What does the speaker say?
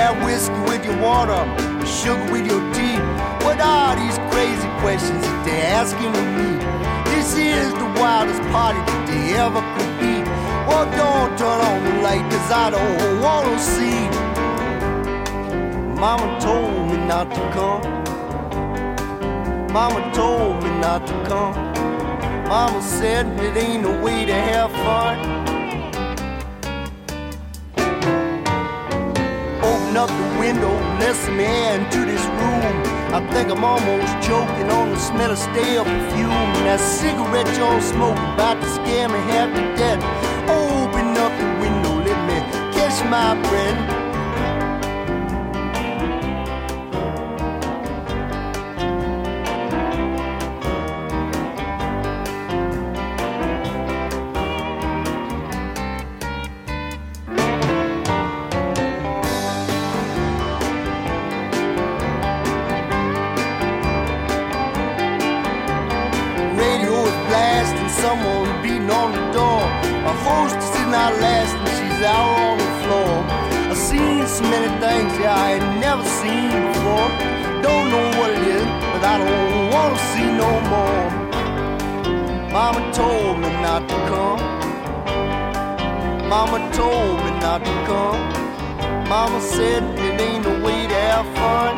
that whiskey with your water, sugar with your tea? What are these crazy questions that they're asking of me? This is the wildest party that they ever could be. Well, don't turn on the light, cause I don't wanna see. Mama told me not to come. Mama told me not to come. Mama said it ain't no way to have fun. Open up the window, let some air into this room. I think I'm almost choking on the smell of stale perfume. That cigarette you're smoking about to scare me half to death. Open up the window, let me catch my breath. Someone beating on the door. A hostess is not lasting, she's out on the floor. I've seen so many things that I ain't never seen before. Don't know what it is, but I don't want to see no more. Mama told me not to come. Mama told me not to come. Mama said it ain't no way to have fun.